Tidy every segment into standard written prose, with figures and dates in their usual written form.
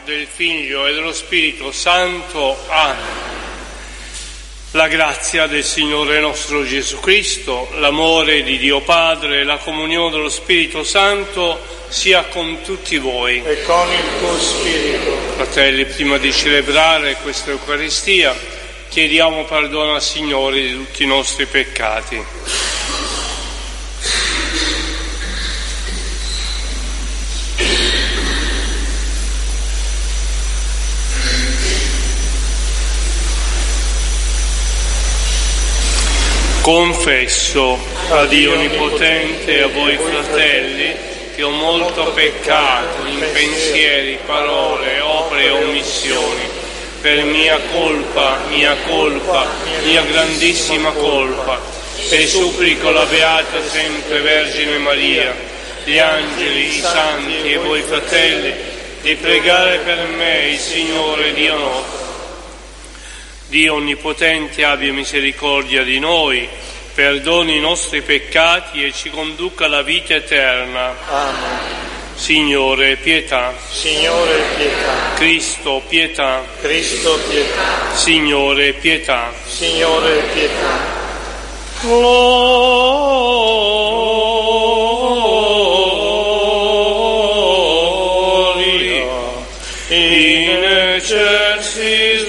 del Figlio e dello Spirito Santo. Amen. La grazia del Signore nostro Gesù Cristo, l'amore di Dio Padre e la comunione dello Spirito Santo sia con tutti voi. E con il tuo spirito. Fratelli, prima di celebrare questa Eucaristia, chiediamo perdono al Signore di tutti i nostri peccati. Confesso a Dio Onnipotente e a voi fratelli che ho molto peccato in pensieri, parole, opere e omissioni, per mia colpa, mia grandissima colpa, e supplico la Beata sempre Vergine Maria, gli angeli, i santi e voi fratelli, di pregare per me il Signore Dio nostro. Dio Onnipotente abbia misericordia di noi, perdoni i nostri peccati e ci conduca alla vita eterna. Amen. Signore, pietà. Signore, pietà. Cristo, pietà. Cristo, pietà. Signore, pietà. Signore, pietà. Gloria in excelsis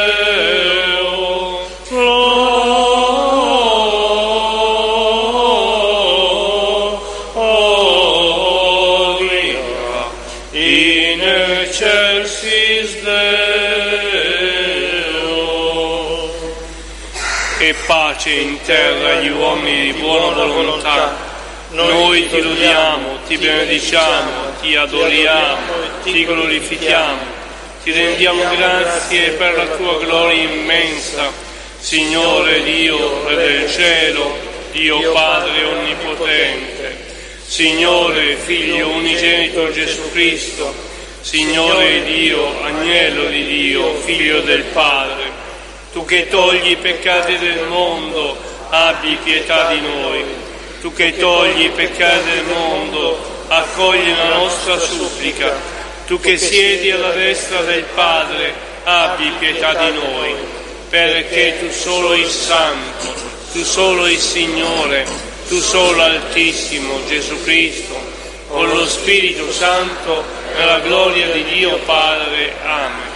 Deo. Gloria in excelsis Deo. E pace in terra agli uomini di buona volontà. Noi ti lodiamo, ti benediciamo, ti adoriamo, ti glorifichiamo, ti rendiamo grazie per la tua gloria immensa, Signore Dio, Re del cielo, Dio Padre Onnipotente, Signore Figlio unigenito Gesù Cristo, Signore Dio, Agnello di Dio, Figlio del Padre, tu che togli i peccati del mondo, abbi pietà di noi. Tu che togli i peccati del mondo, accogli la nostra supplica. Tu che siedi alla destra del Padre, abbi pietà di noi, perché tu solo il Santo, tu solo il Signore, tu solo Altissimo Gesù Cristo, con lo Spirito Santo, nella gloria di Dio Padre. Amen.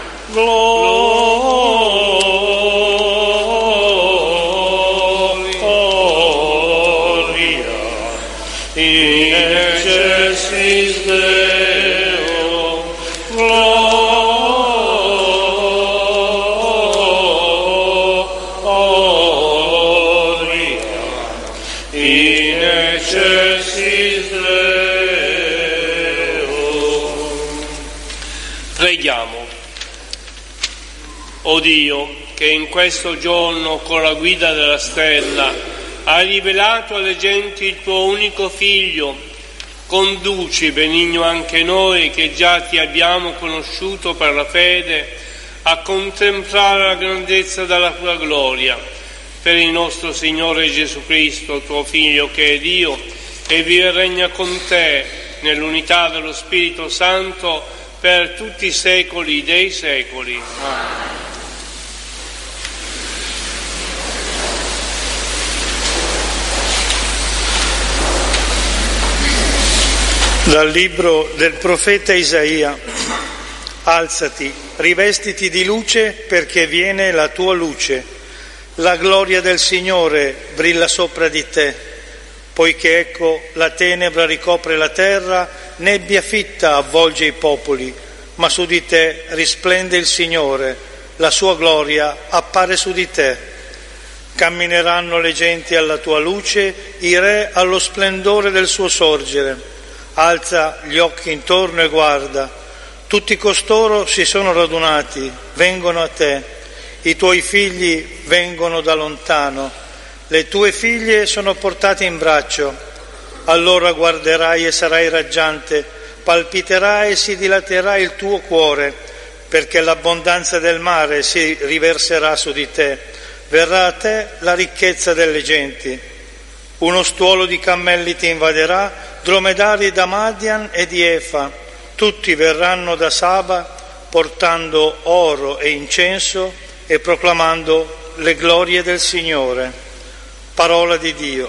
In excelsis Deo, gloria, in excelsis Deo. Preghiamo. O Dio, che in questo giorno con la guida della stella hai rivelato alle genti il tuo unico Figlio, conduci benigno anche noi che già ti abbiamo conosciuto per la fede a contemplare la grandezza della tua gloria, per il nostro Signore Gesù Cristo, tuo Figlio che è Dio e vive e regna con te nell'unità dello Spirito Santo per tutti i secoli dei secoli. Amen. Dal libro del profeta Isaia. Alzati, rivestiti di luce perché viene la tua luce. La gloria del Signore brilla sopra di te, poiché ecco la tenebra ricopre la terra, nebbia fitta avvolge i popoli, ma su di te risplende il Signore, la sua gloria appare su di te. Cammineranno le genti alla tua luce, i re allo splendore del suo sorgere. Alza gli occhi intorno e guarda, tutti costoro si sono radunati, vengono a te, i tuoi figli vengono da lontano, le tue figlie sono portate in braccio, allora guarderai e sarai raggiante, palpiterai e si dilaterà il tuo cuore, perché l'abbondanza del mare si riverserà su di te, verrà a te la ricchezza delle genti. Uno stuolo di cammelli ti invaderà, dromedari da Madian e di Efa, tutti verranno da Saba, portando oro e incenso e proclamando le glorie del Signore. Parola di Dio.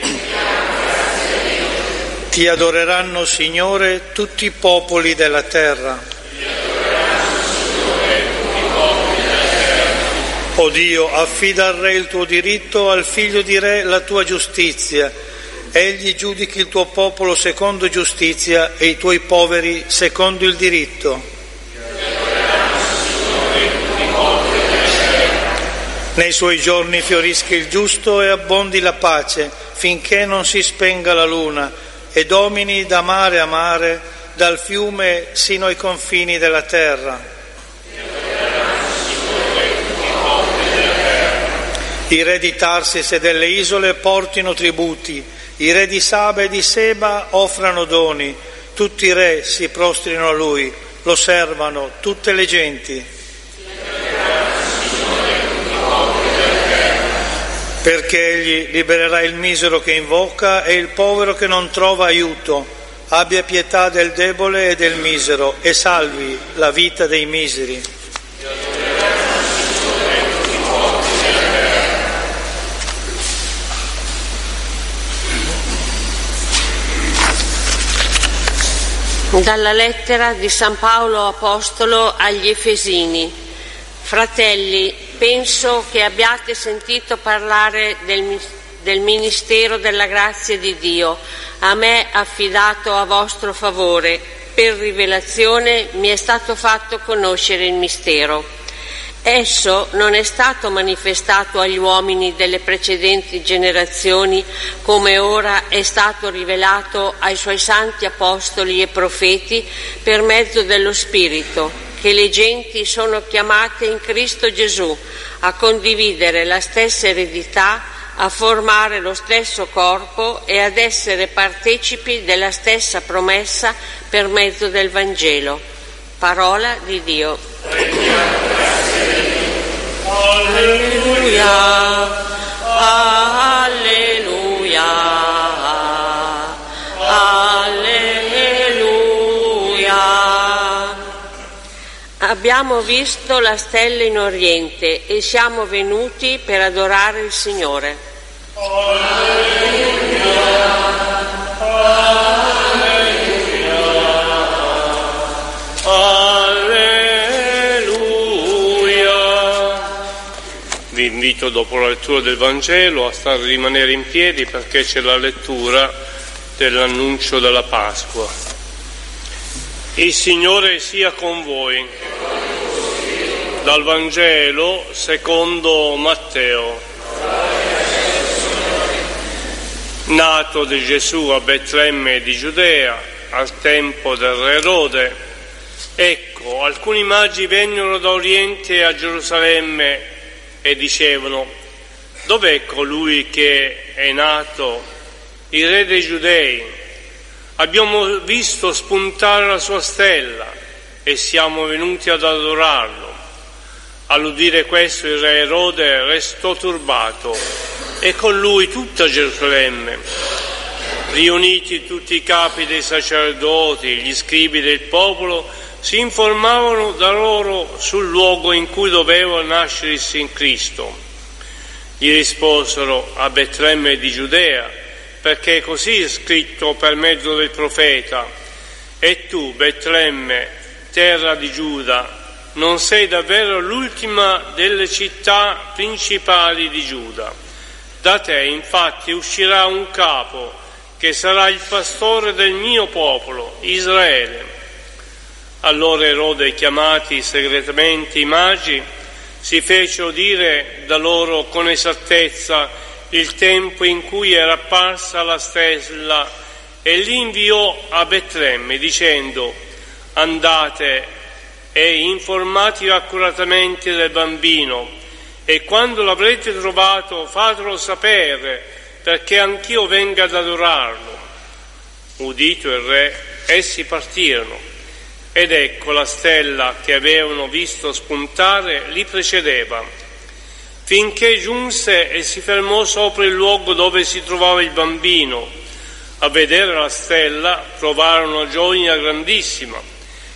Ti adoreranno, Signore, tutti i popoli della terra. O Dio, affida al Re il tuo diritto, al figlio di Re la tua giustizia. Egli giudichi il tuo popolo secondo giustizia e i tuoi poveri secondo il diritto. Nei suoi giorni fiorisca il giusto e abbondi la pace, finché non si spenga la luna, e domini da mare a mare, dal fiume sino ai confini della terra. I re di Tarsis e delle isole portino tributi, i re di Saba e di Seba offrano doni, tutti i re si prostrino a lui, lo servano tutte le genti. Perché egli libererà il misero che invoca e il povero che non trova aiuto. Abbia pietà del debole e del misero e salvi la vita dei miseri. Dalla lettera di San Paolo Apostolo agli Efesini. Fratelli, penso che abbiate sentito parlare del ministero della grazia di Dio, a me affidato a vostro favore. Per rivelazione mi è stato fatto conoscere il mistero. Esso non è stato manifestato agli uomini delle precedenti generazioni, come ora è stato rivelato ai suoi santi apostoli e profeti per mezzo dello Spirito, che le genti sono chiamate in Cristo Gesù a condividere la stessa eredità, a formare lo stesso corpo e ad essere partecipi della stessa promessa per mezzo del Vangelo. Parola di Dio. Alleluia, alleluia, alleluia. Abbiamo visto la stella in Oriente e siamo venuti per adorare il Signore. Alleluia, alleluia. Vi invito dopo la lettura del Vangelo a rimanere in piedi perché c'è la lettura dell'annuncio della Pasqua. Il Signore sia con voi. Dal Vangelo secondo Matteo. Nato di Gesù a Betlemme di Giudea, al tempo del re Erode, ecco, alcuni magi vennero da Oriente a Gerusalemme e dicevano: dov'è colui che è nato, il re dei Giudei? Abbiamo visto spuntare la sua stella e siamo venuti ad adorarlo. All'udire questo il re Erode restò turbato e con lui tutta Gerusalemme. Riuniti tutti i capi dei sacerdoti, gli scribi del popolo, si informavano da loro sul luogo in cui doveva nascere il Cristo. Gli risposero: a Betlemme di Giudea, perché così è scritto per mezzo del profeta: e tu, Betlemme, terra di Giuda, non sei davvero l'ultima delle città principali di Giuda. Da te infatti uscirà un capo che sarà il pastore del mio popolo, Israele. Allora Erode, chiamati segretamente i magi, si fece udire da loro con esattezza il tempo in cui era apparsa la stella e li inviò a Betlemme dicendo: andate e informatevi accuratamente del bambino, e quando l'avrete trovato fatelo sapere, perché anch'io venga ad adorarlo. Udito il re, essi partirono, ed ecco la stella che avevano visto spuntare li precedeva, finché giunse e si fermò sopra il luogo dove si trovava il bambino. A vedere la stella provarono gioia grandissima,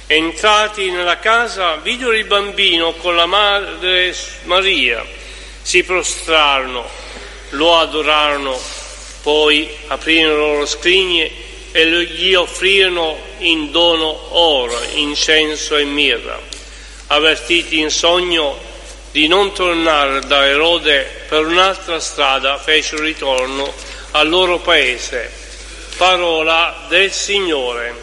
Entrati nella casa, videro il bambino con la madre Maria, si prostrarono, lo adorarono, poi aprirono le loro scrigne e gli offrirono in dono oro, incenso e mirra. Avvertiti in sogno di non tornare da Erode per un'altra strada, fecero ritorno al loro paese. Parola del Signore.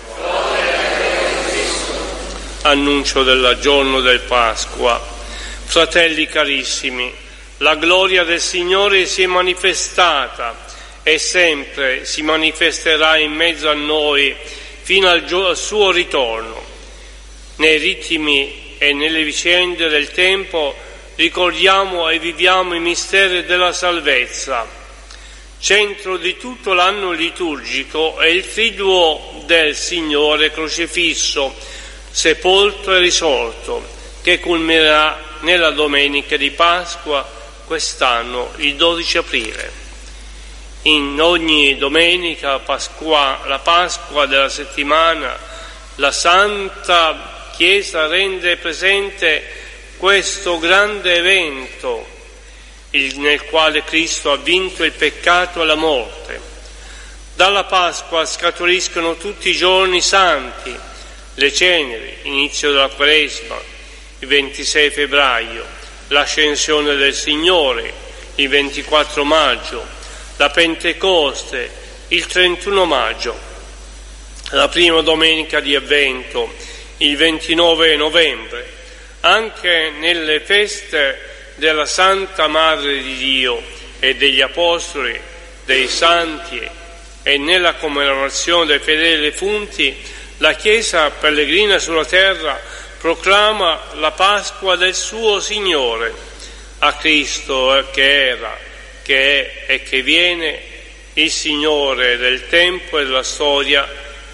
Annuncio del giorno del Pasqua. Fratelli carissimi, la gloria del Signore si è manifestata e sempre si manifesterà in mezzo a noi fino al suo ritorno. Nei ritmi e nelle vicende del tempo ricordiamo e viviamo i misteri della salvezza. Centro di tutto l'anno liturgico è il Triduo del Signore crocifisso, sepolto e risorto, che culminerà nella domenica di Pasqua, quest'anno il 12 aprile. In ogni domenica la Pasqua della settimana, la Santa Chiesa rende presente questo grande evento nel quale Cristo ha vinto il peccato e la morte. Dalla Pasqua scaturiscono tutti i giorni santi, le ceneri, inizio della Quaresima, il 26 febbraio, l'Ascensione del Signore, il 24 maggio, la Pentecoste, il 31 maggio, la prima domenica di Avvento, il 29 novembre, anche nelle feste della Santa Madre di Dio e degli Apostoli, dei Santi e nella commemorazione dei fedeli defunti, la Chiesa pellegrina sulla terra proclama la Pasqua del suo Signore. A Cristo che era, che è e che viene, il Signore del tempo e della storia,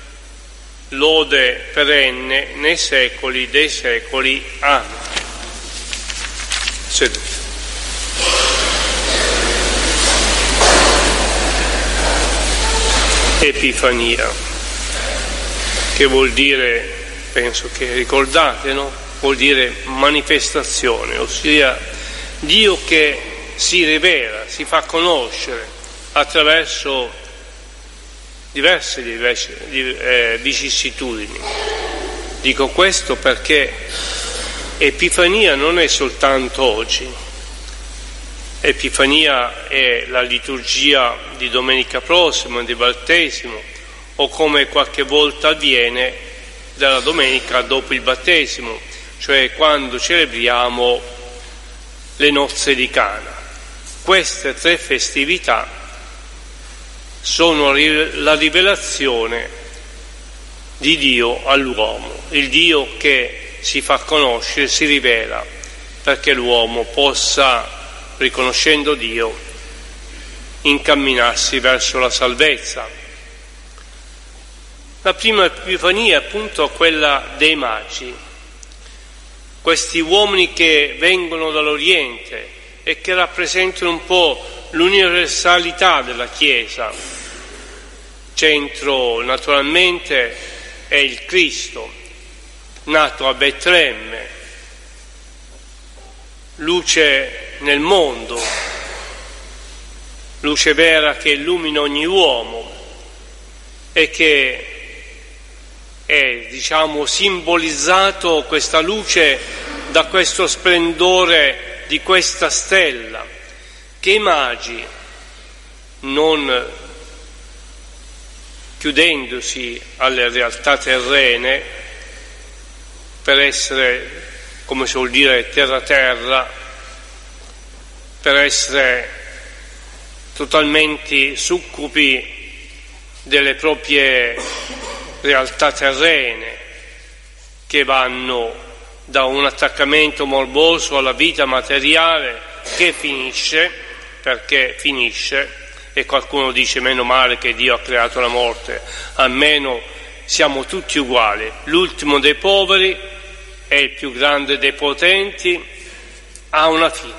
lode perenne nei secoli dei secoli. Amen. Seduti. Epifania, che vuol dire, penso che ricordate, no? Vuol dire manifestazione, ossia Dio che si rivela, si fa conoscere attraverso diverse vicissitudini. Dico questo perché Epifania non è soltanto oggi. Epifania è la liturgia di domenica prossima, di battesimo, o come qualche volta avviene della domenica dopo il battesimo, cioè quando celebriamo le nozze di Cana. Queste tre festività sono la rivelazione di Dio all'uomo, il Dio che si fa conoscere, si rivela, perché l'uomo possa, riconoscendo Dio, incamminarsi verso la salvezza. La prima Epifania è appunto quella dei Magi, questi uomini che vengono dall'Oriente e che rappresentano un po' l'universalità della Chiesa. Centro naturalmente è il Cristo, nato a Betlemme, luce nel mondo, luce vera che illumina ogni uomo e che è, simbolizzato questa luce da questo splendore di questa stella che i magi, non chiudendosi alle realtà terrene per essere, come si vuol dire, terra, per essere totalmente succubi delle proprie realtà terrene che vanno da un attaccamento morboso alla vita materiale che finisce, perché finisce, e qualcuno dice meno male che Dio ha creato la morte, almeno siamo tutti uguali, l'ultimo dei poveri è il più grande dei potenti, ha una fine.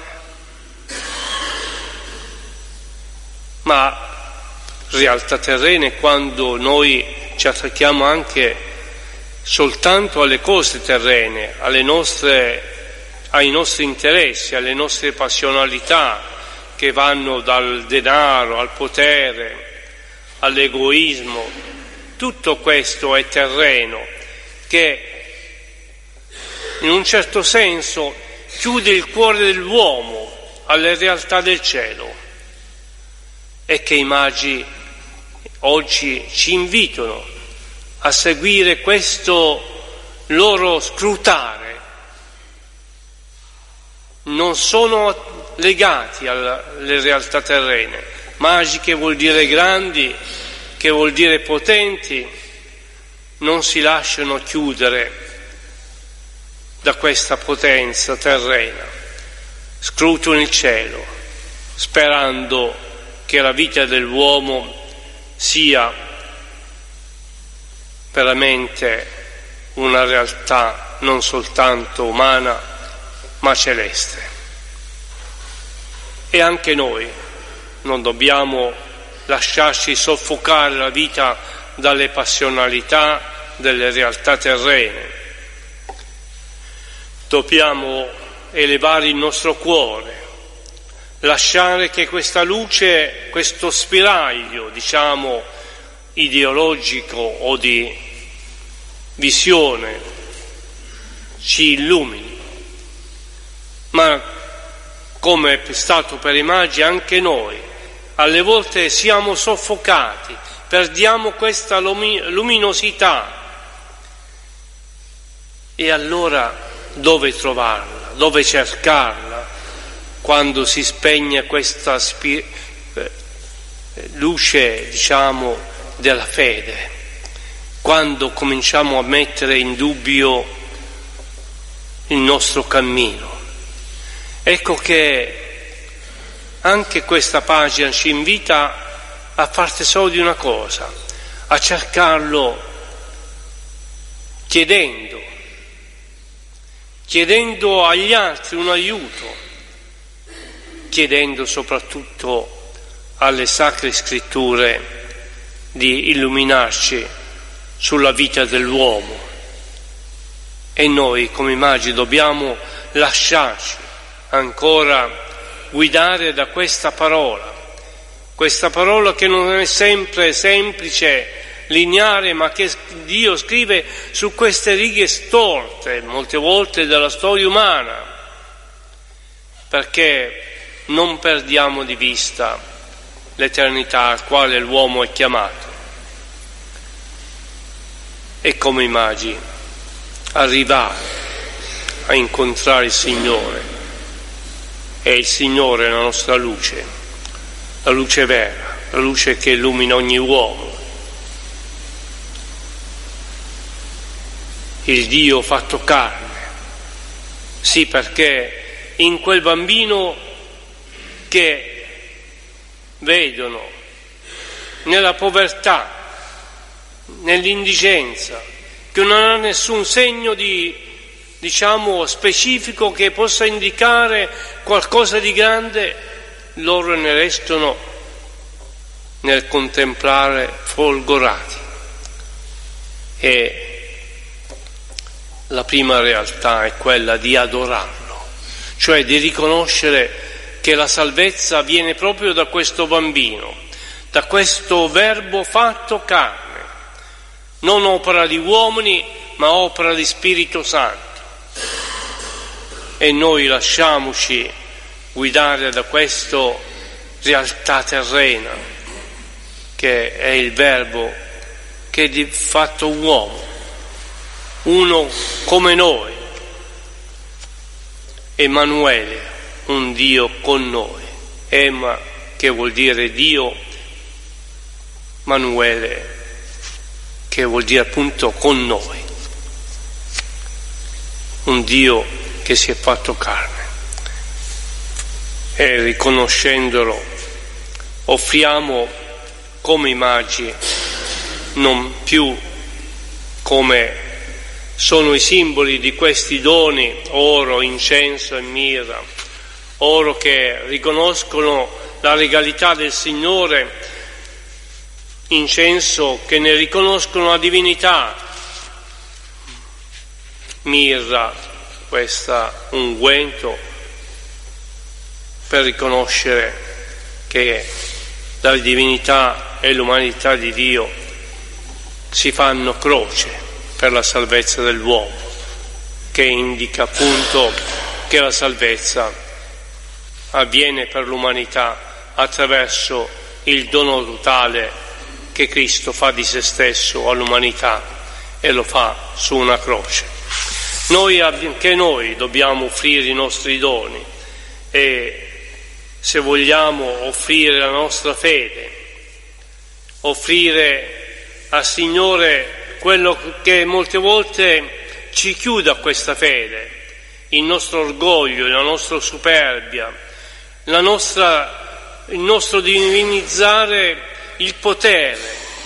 Ma realtà terrene, quando noi ci attacchiamo anche soltanto alle cose terrene, ai nostri interessi, alle nostre passionalità che vanno dal denaro al potere, all'egoismo. Tutto questo è terreno che in un certo senso chiude il cuore dell'uomo alle realtà del cielo, e che i magi oggi ci invitano a seguire questo loro scrutare. Non sono legati alle realtà terrene. Magi, che vuol dire grandi, che vuol dire potenti, non si lasciano chiudere da questa potenza terrena, scrutano il cielo, sperando che la vita dell'uomo sia veramente una realtà non soltanto umana, ma celeste. E anche noi non dobbiamo lasciarci soffocare la vita dalle passionalità delle realtà terrene. Dobbiamo elevare il nostro cuore, lasciare che questa luce, questo spiraglio, ideologico o di visione, ci illumini. Ma come è stato per i magi, anche noi alle volte siamo soffocati, perdiamo questa luminosità. E allora dove trovarla? Dove cercarla? Quando si spegne questa luce, della fede, quando cominciamo a mettere in dubbio il nostro cammino. Ecco che anche questa pagina ci invita a far tesoro di una cosa, a cercarlo chiedendo agli altri un aiuto, chiedendo soprattutto alle Sacre Scritture di illuminarci sulla vita dell'uomo. E noi come magi dobbiamo lasciarci ancora guidare da questa parola che non è sempre semplice, lineare, ma che Dio scrive su queste righe storte molte volte della storia umana, perché non perdiamo di vista l'eternità al quale l'uomo è chiamato. E come i magi arrivare a incontrare il Signore, e il Signore è la nostra luce, la luce vera, la luce che illumina ogni uomo, il Dio fatto carne. Sì, perché in quel bambino che vedono nella povertà, nell'indigenza, che non ha nessun segno specifico che possa indicare qualcosa di grande, loro ne restano nel contemplare folgorati. E la prima realtà è quella di adorarlo, cioè di riconoscere che la salvezza viene proprio da questo bambino, da questo Verbo fatto carne, non opera di uomini, ma opera di Spirito Santo. E noi lasciamoci guidare da questa realtà terrena, che è il Verbo che è fatto uomo, uno come noi, Emanuele, un Dio con noi. Ema, che vuol dire Dio, Manuele, che vuol dire appunto con noi, un Dio che si è fatto carne. E riconoscendolo offriamo come i magi, non più come sono i simboli di questi doni, oro, incenso e mirra, oro che riconoscono la regalità del Signore, incenso che ne riconoscono la divinità, mirra, questo unguento, per riconoscere che la divinità e l'umanità di Dio si fanno croce per la salvezza dell'uomo, che indica appunto che la salvezza avviene per l'umanità attraverso il dono totale che Cristo fa di se stesso all'umanità e lo fa su una croce. Anche noi dobbiamo offrire i nostri doni e, se vogliamo, offrire la nostra fede, offrire al Signore quello che molte volte ci chiude a questa fede, il nostro orgoglio, la nostra superbia, il nostro divinizzare il potere,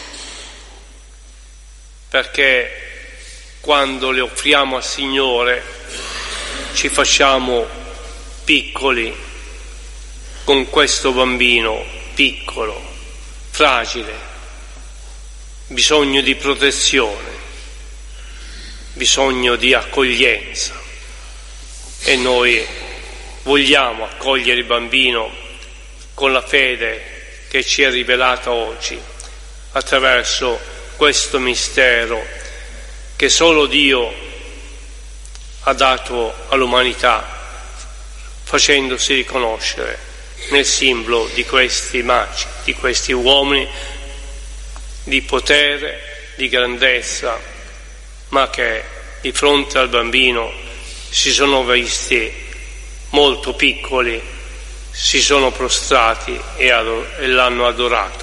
perché quando le offriamo al Signore ci facciamo piccoli con questo bambino piccolo, fragile, bisogno di protezione, bisogno di accoglienza, e noi vogliamo accogliere il bambino con la fede che ci è rivelata oggi attraverso questo mistero che solo Dio ha dato all'umanità, facendosi riconoscere nel simbolo di questi magi, di questi uomini di potere, di grandezza, ma che di fronte al bambino si sono visti molto piccoli, si sono prostrati e l'hanno adorato.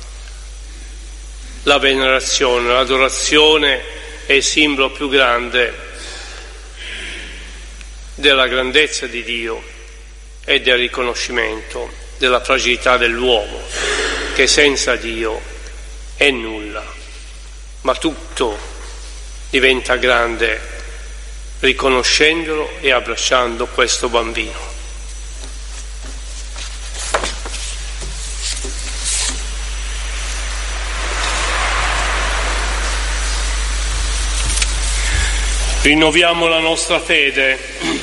La venerazione, l'adorazione è il simbolo più grande della grandezza di Dio e del riconoscimento della fragilità dell'uomo, che senza Dio è nulla, ma tutto diventa grande riconoscendolo e abbracciando questo bambino. Rinnoviamo la nostra fede.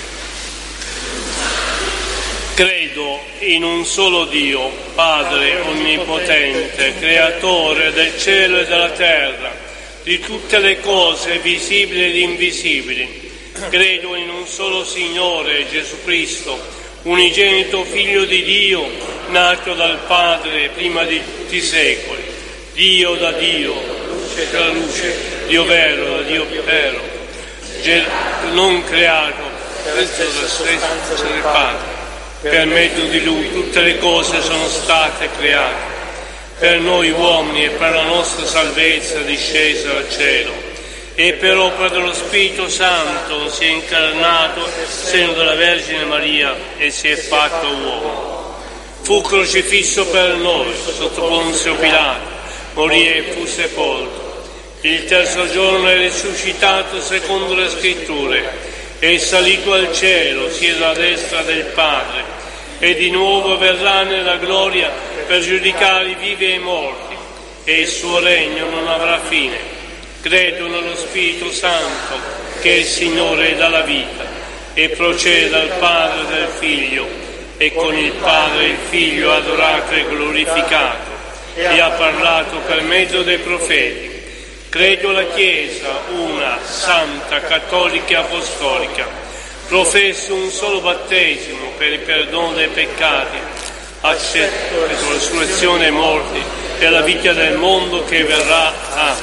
Credo in un solo Dio, Padre onnipotente, creatore del cielo e della terra, di tutte le cose visibili ed invisibili. Credo in un solo Signore, Gesù Cristo, unigenito Figlio di Dio, nato dal Padre prima di tutti i secoli, Dio da Dio, luce da luce, Dio vero da Dio vero, non creato, senza la stessa del Padre. Per mezzo di Lui tutte le cose sono state create. Per noi uomini e per la nostra salvezza discesa dal cielo, e per opera dello Spirito Santo si è incarnato nel seno della Vergine Maria e si è fatto uomo. Fu crocifisso per noi sotto Ponzio Pilato, morì e fu sepolto. Il terzo giorno è risuscitato secondo le Scritture, è salito al cielo, siede alla destra del Padre, e di nuovo verrà nella gloria per giudicare i vivi e i morti, e il suo regno non avrà fine. Credo nello Spirito Santo, che è il Signore dalla vita, e procede dal Padre e dal Figlio, e con il Padre e il Figlio adorato e glorificato, e ha parlato per mezzo dei profeti. Credo alla Chiesa, una, santa, cattolica e apostolica. Professo un solo battesimo per il perdono dei peccati. Accetto la risurrezione dei morti e la vita del mondo che verrà.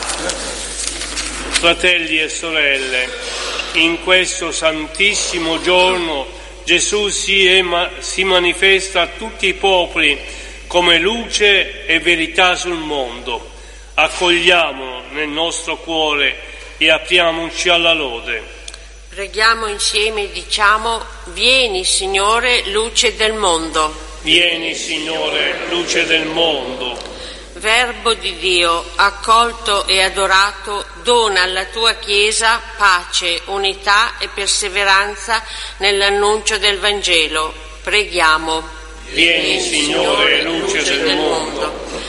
Fratelli e sorelle, in questo santissimo giorno Gesù si manifesta a tutti i popoli come luce e verità sul mondo. Accogliamolo nel nostro cuore e apriamoci alla lode. Preghiamo insieme e diciamo: vieni Signore, luce del mondo. Vieni Signore, luce del mondo. Verbo di Dio, accolto e adorato, dona alla tua Chiesa pace, unità e perseveranza nell'annuncio del Vangelo. Preghiamo. Vieni Signore, luce del mondo.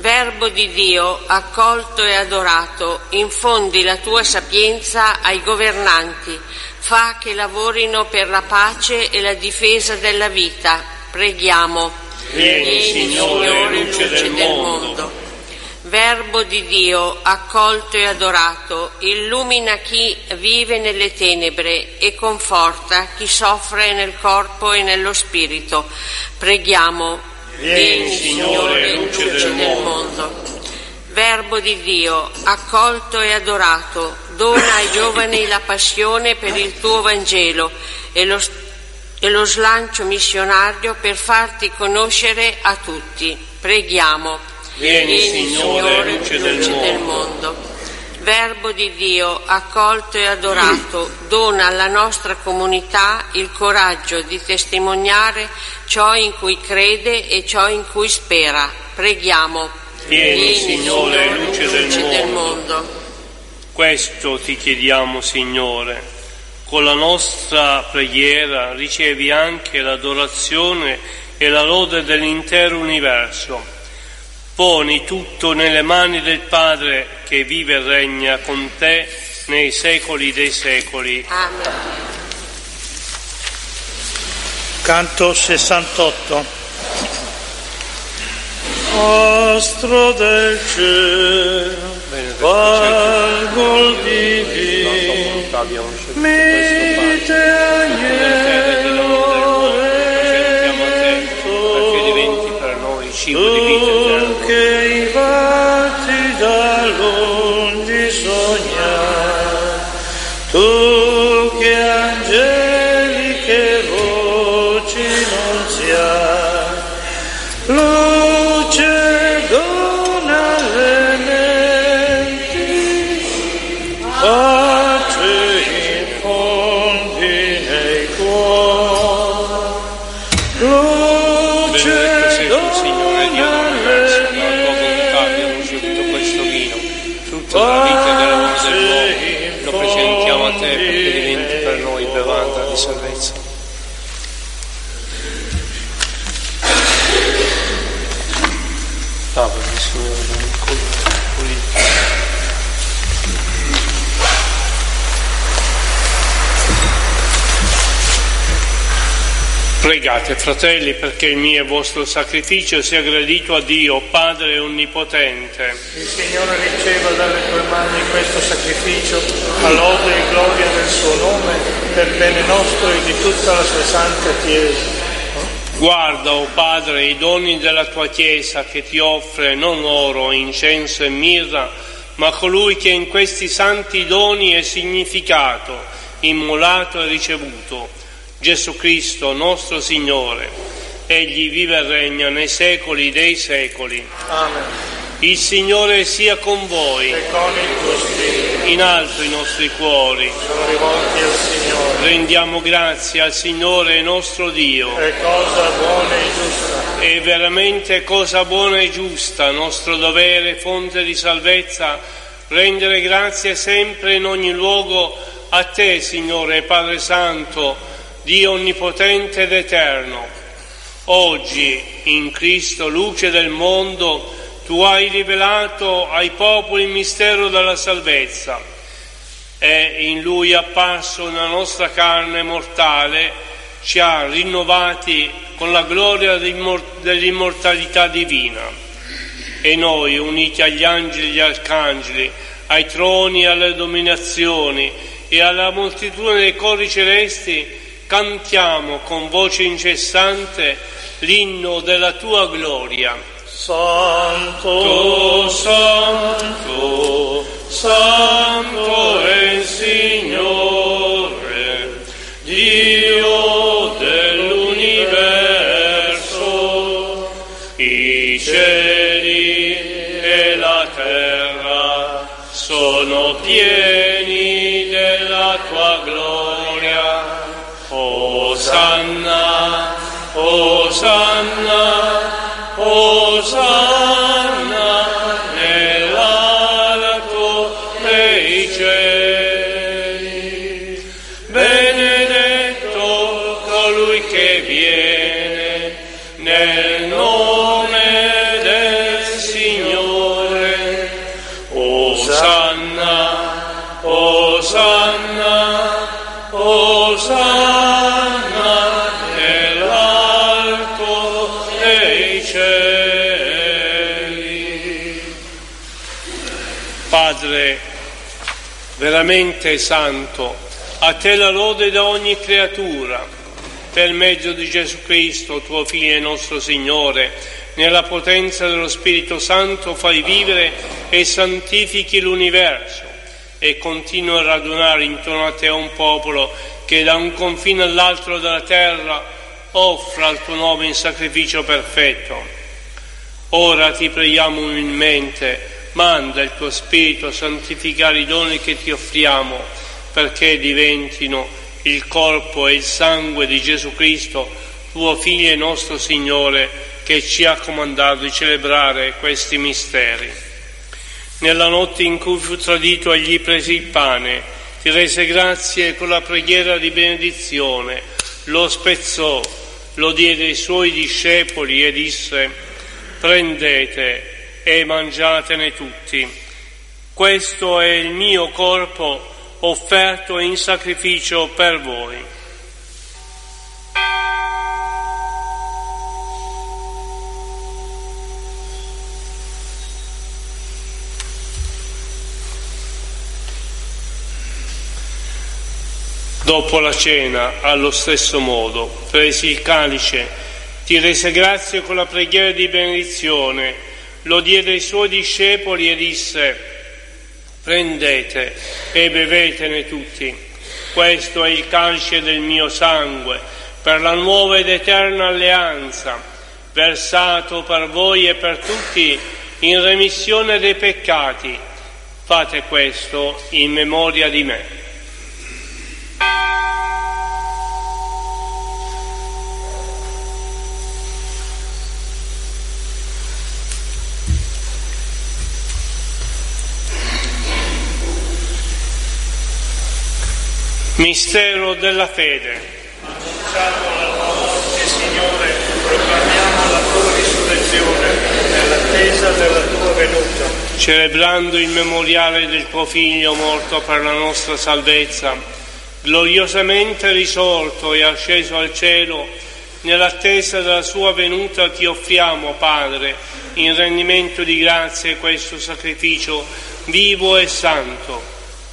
Verbo di Dio, accolto e adorato, infondi la tua sapienza ai governanti, fa che lavorino per la pace e la difesa della vita. Preghiamo. Vieni, Signore, luce del mondo. Verbo di Dio, accolto e adorato, illumina chi vive nelle tenebre e conforta chi soffre nel corpo e nello spirito. Preghiamo. Vieni, Signore, luce del mondo. Verbo di Dio, accolto e adorato, dona ai giovani la passione per il tuo Vangelo e lo slancio missionario per farti conoscere a tutti. Preghiamo. Vieni, Signore, luce del mondo. Verbo di Dio, accolto e adorato, dona alla nostra comunità il coraggio di testimoniare ciò in cui crede e ciò in cui spera. Preghiamo. Vieni, Signore, luce del mondo. Questo ti chiediamo, Signore. Con la nostra preghiera ricevi anche l'adorazione e la lode dell'intero universo. Poni tutto nelle mani del Padre che vive e regna con te nei secoli dei secoli. Amen. Canto 68. Astro del cielo, valgol divino, mite agnello perché diventi per noi cibo di vita eterna. che i vatti da lungi sognai, tu che angeliche voci nunziai, luce dona alle menti, pace infondi nei cuori, luce dona alle menti, frutto della vita e dell'amore dell'uomo, lo presentiamo a te perché diventi per noi bevanda di salvezza. Apri, Signore, Pregate, fratelli, perché il mio e vostro sacrificio sia gradito a Dio, Padre Onnipotente. il Signore riceva dalle tue mani questo sacrificio, a lode e gloria del suo nome, per bene nostro e di tutta la sua santa Chiesa. Guarda, o Padre, i doni della tua Chiesa che ti offre non oro, incenso e mirra, ma colui che in questi santi doni è significato, immolato e ricevuto, Gesù Cristo, nostro Signore. Egli vive e regna nei secoli dei secoli. Amen. Il Signore sia con voi. E con il tuo spirito In alto i nostri cuori. sono rivolti al Signore. Rendiamo grazie al Signore nostro Dio. È cosa buona e giusta. È veramente cosa buona e giusta, nostro dovere, fonte di salvezza, rendere grazie sempre in ogni luogo a te, Signore Padre Santo, Dio onnipotente ed eterno. Oggi, in Cristo, luce del mondo, tu hai rivelato ai popoli il mistero della salvezza. E in Lui apparso nella nostra carne mortale, ci ha rinnovati con la gloria dell'immortalità divina. E noi, uniti agli angeli e agli arcangeli, ai troni e alle dominazioni e alla moltitudine dei cori celesti, cantiamo con voce incessante l'inno della tua gloria. Santo, santo, santo è il Signore, Dio dell'universo, i cieli e la terra sono pieni della tua gloria. Osanna, Osanna, Osanna nell'alto dei cieli. Benedetto colui che viene nel nome del Signore. Osanna nell'alto dei cieli. Padre veramente santo, a te la lode da ogni creatura, per mezzo di Gesù Cristo, tuo Figlio e nostro Signore, nella potenza dello Spirito Santo fai vivere e santifichi l'universo e continua a radunare intorno a te un popolo che da un confine all'altro della terra offra al tuo nome in sacrificio perfetto. Ora ti preghiamo umilmente, manda il tuo Spirito a santificare i doni che ti offriamo, perché diventino il corpo e il sangue di Gesù Cristo, tuo Figlio e nostro Signore, che ci ha comandato di celebrare questi misteri. Nella notte in cui fu tradito egli prese il pane, ti rese grazie e con la preghiera di benedizione lo spezzò, lo diede ai suoi discepoli e disse: prendete e mangiatene tutti. Questo è il mio corpo offerto in sacrificio per voi. Dopo la cena, allo stesso modo, presi il calice, ti rese grazie con la preghiera di benedizione, lo diede ai suoi discepoli e disse: prendete e bevetene tutti. Questo è il calice del mio sangue, per la nuova ed eterna alleanza, versato per voi e per tutti in remissione dei peccati. Fate questo in memoria di me. Mistero della fede. Annunciamo la morte, Signore, proclamiamo la tua risurrezione nell'attesa della tua venuta. Celebrando il memoriale del tuo Figlio morto per la nostra salvezza, gloriosamente risorto e asceso al cielo, nell'attesa della sua venuta ti offriamo, Padre, in rendimento di grazie questo sacrificio vivo e santo.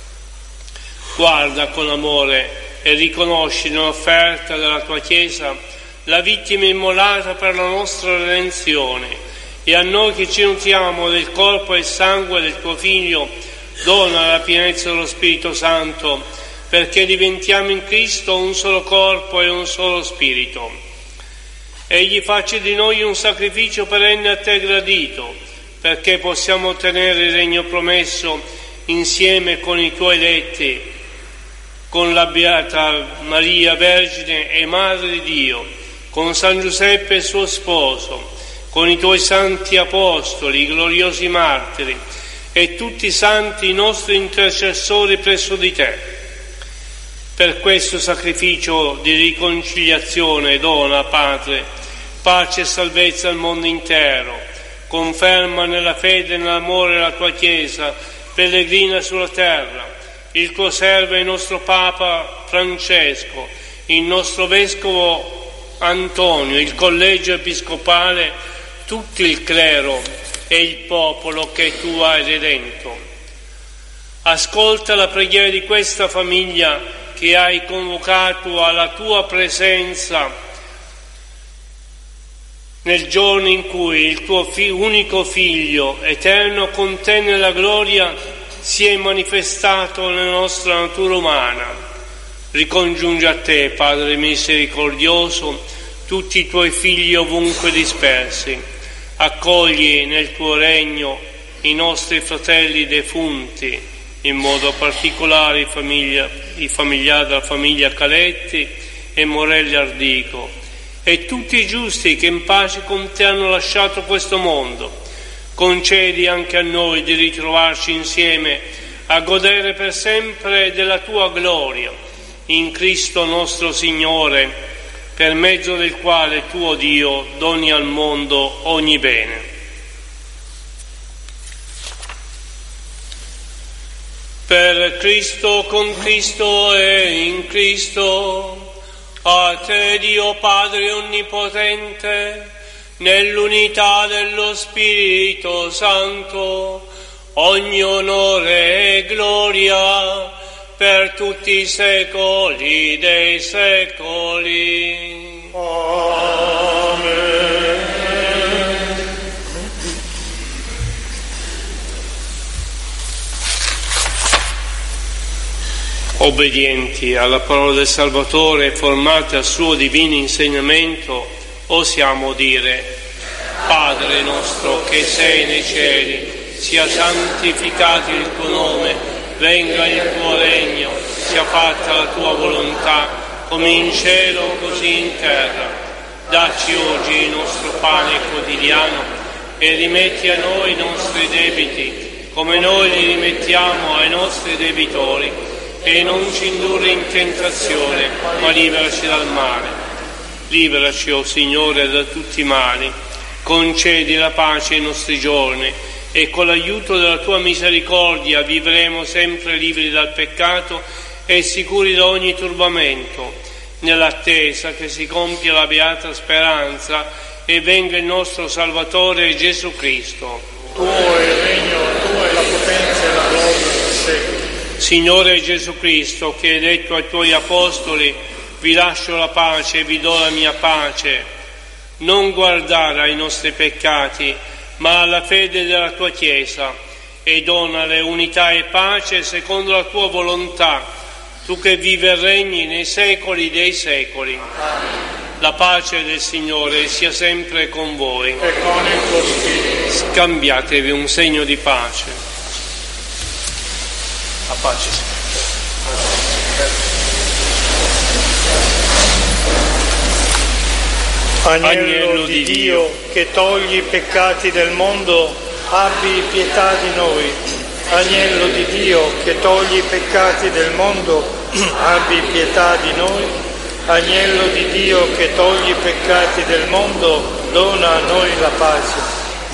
Guarda con amore e riconosci nell'offerta della tua Chiesa la vittima immolata per la nostra redenzione, e a noi che ci nutriamo del corpo e sangue del tuo Figlio dona la pienezza dello Spirito Santo, perché diventiamo in Cristo un solo corpo e un solo Spirito. Egli faccia di noi un sacrificio perenne a te gradito, perché possiamo ottenere il regno promesso insieme con i tuoi eletti, con la Beata Maria Vergine e Madre di Dio, con San Giuseppe suo sposo, con i tuoi santi apostoli, i gloriosi martiri e tutti i santi nostri intercessori presso di te. Per questo sacrificio di riconciliazione dona, Padre, pace e salvezza al mondo intero, conferma nella fede e nell'amore la tua Chiesa, pellegrina sulla terra, il tuo servo e il nostro Papa Francesco, il nostro Vescovo Antonio, il Collegio Episcopale, tutto il clero e il popolo che tu hai redento. Ascolta la preghiera di questa famiglia che hai convocato alla tua presenza nel giorno in cui il tuo unico Figlio, eterno con te nella gloria, si è manifestato nella nostra natura umana. Ricongiunge a te, Padre misericordioso, tutti i tuoi figli ovunque dispersi. Accogli nel tuo regno i nostri fratelli defunti, in modo particolare i familiari della famiglia Caletti e Morelli Ardico, e tutti i giusti che in pace con te hanno lasciato questo mondo. Concedi anche a noi di ritrovarci insieme a godere per sempre della tua gloria, in Cristo nostro Signore, per mezzo del quale tuo Dio doni al mondo ogni bene. Per Cristo, con Cristo e in Cristo, A te, Dio Padre Onnipotente, nell'unità dello Spirito Santo, ogni onore e gloria per tutti i secoli dei secoli. Amen. Obbedienti alla parola del Salvatore e formati al suo divino insegnamento, osiamo dire: Padre nostro che sei nei cieli, sia santificato il tuo nome, venga il tuo regno, sia fatta la tua volontà, come in cielo così in terra. Dacci oggi il nostro pane quotidiano e rimetti a noi i nostri debiti, come noi li rimettiamo ai nostri debitori. E non ci indurre in tentazione, ma liberaci dal male. Liberaci, o Signore, da tutti i mali. Concedi la pace ai nostri giorni e con l'aiuto della tua misericordia vivremo sempre liberi dal peccato e sicuri da ogni turbamento, nell'attesa che si compia la beata speranza e venga il nostro Salvatore Gesù Cristo. Tuo è il regno, tua è la potenza e la gloria per secoli. Signore Gesù Cristo, che hai detto ai tuoi apostoli: vi lascio la pace e vi do la mia pace, non guardare ai nostri peccati, ma alla fede della tua Chiesa, e donale unità e pace secondo la tua volontà, tu che vivi e regni nei secoli dei secoli. La pace del Signore sia sempre con voi. E con il tuo spirito. Scambiatevi un segno di pace. A pace. Agnello di Dio, che togli i peccati del mondo, abbi pietà di noi. Agnello di Dio, che togli i peccati del mondo, abbi pietà di noi. Agnello di Dio, che togli i peccati del mondo, dona a noi la pace.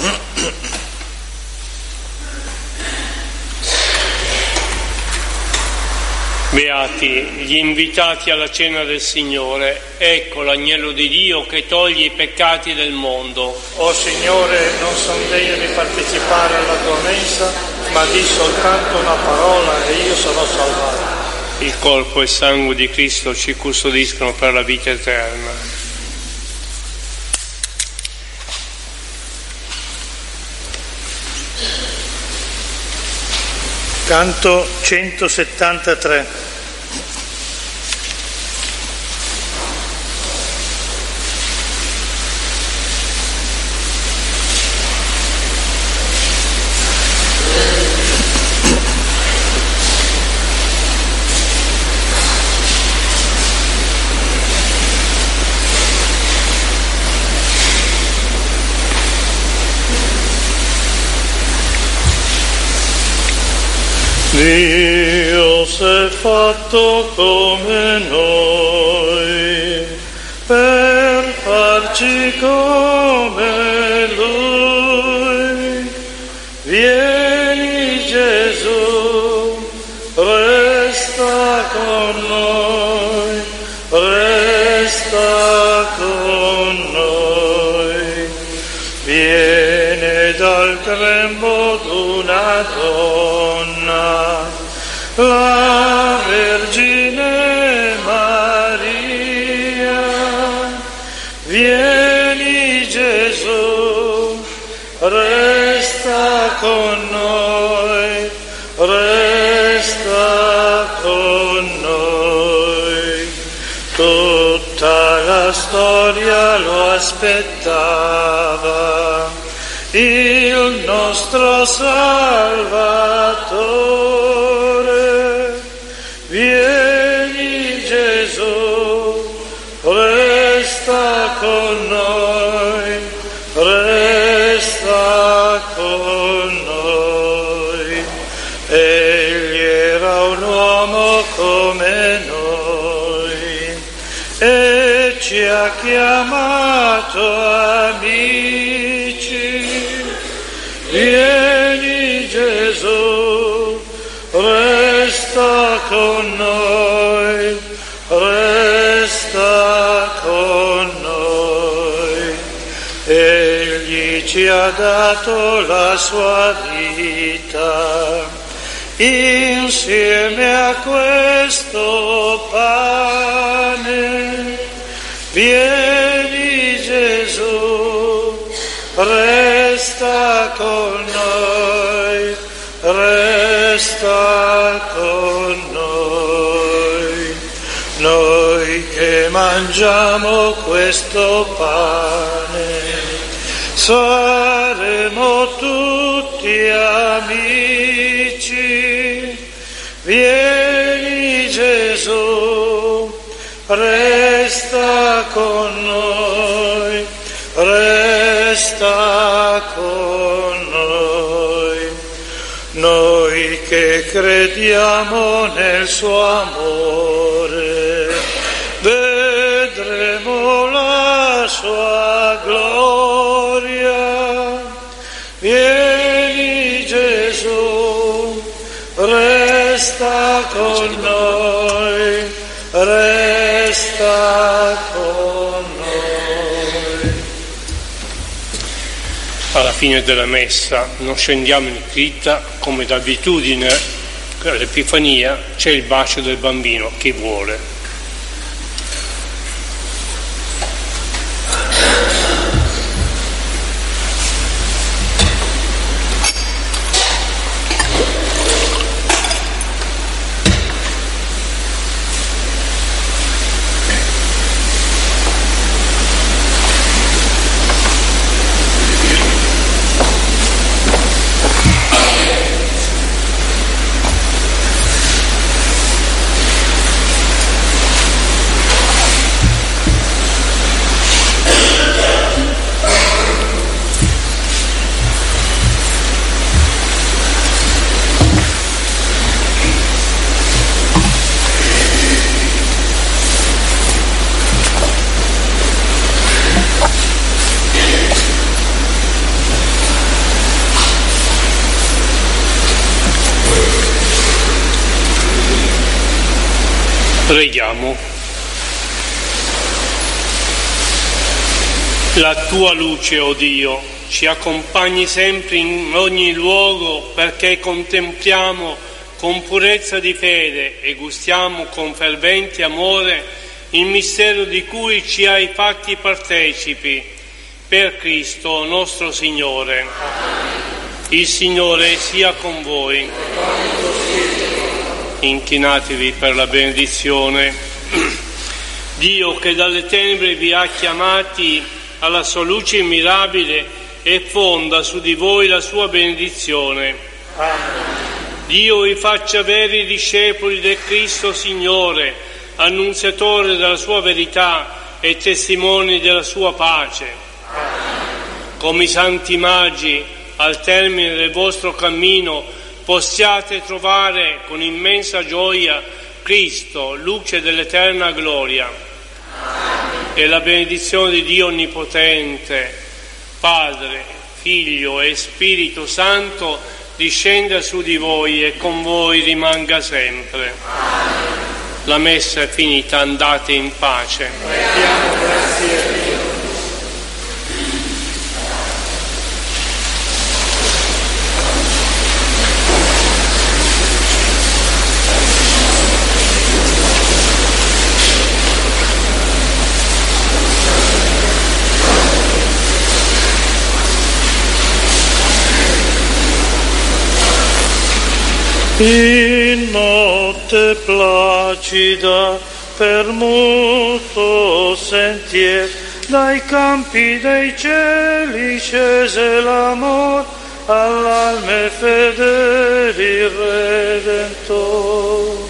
Beati gli invitati alla cena del Signore, ecco l'agnello di Dio che toglie i peccati del mondo. O Signore, non sono degno di partecipare alla tua mensa, ma di soltanto una parola e io sono salvato. Il corpo e il sangue di Cristo ci custodiscono per la vita eterna. Canto 173. Dio s'è fatto come noi per farci come Lui. Vieni Gesù, resta con noi, resta con noi. Viene dal grembo d'una donna, la Vergine Maria. Vieni Gesù, resta con noi, resta con noi. Tutta la storia lo aspettava, il nostro Salvatore. Vieni Gesù, resta con noi, resta con noi. Egli era un uomo come noi e ci ha chiamato amici. Vieni Gesù, resta con noi, resta ci ha dato la sua vita. Insieme a questo pane, vieni Gesù, resta con noi, resta con noi. Noi che mangiamo questo pane, saremo tutti amici. Vieni Gesù, resta con noi, resta con noi. Noi che crediamo nel suo amore, vedremo la sua gloria. Vieni Gesù, resta con noi, resta con noi. Alla fine della messa non scendiamo in cripta come d'abitudine, all'Epifania c'è il bacio del bambino, chi vuole. Preghiamo. La tua luce, o Dio, ci accompagni sempre in ogni luogo, perché contempliamo con purezza di fede e gustiamo con fervente amore il mistero di cui ci hai fatti partecipi, per Cristo nostro Signore. Il Signore sia con voi. Inchinatevi per la benedizione. Dio, che dalle tenebre vi ha chiamati alla sua luce mirabile, e fonda su di voi la sua benedizione. Amen. Dio vi faccia veri discepoli del Cristo Signore, annunziatore della sua verità e testimoni della sua pace. Amen. Come i santi magi, al termine del vostro cammino, possiate trovare con immensa gioia Cristo, luce dell'eterna gloria. Amen. E la benedizione di Dio Onnipotente, Padre, Figlio e Spirito Santo, discenda su di voi e con voi rimanga sempre. Amen. La messa è finita, andate in pace. Rendiamo grazie a Dio. In notte placida, per muto sentier, dai campi dei cieli scese l'amor, all'alme fedeli Redentor.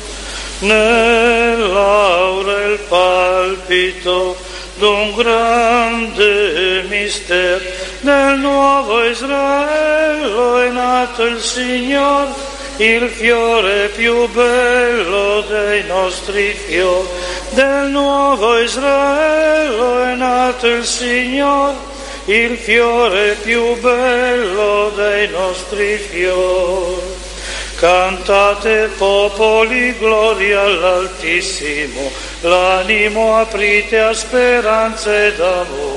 Nell'aurel palpito d'un grande mister, nel nuovo Israele è nato il Signor, il fiore più bello dei nostri fiori. Del nuovo Israele è nato il Signor, il fiore più bello dei nostri fiori. Cantate popoli, gloria all'Altissimo, l'animo aprite a speranze d'amore.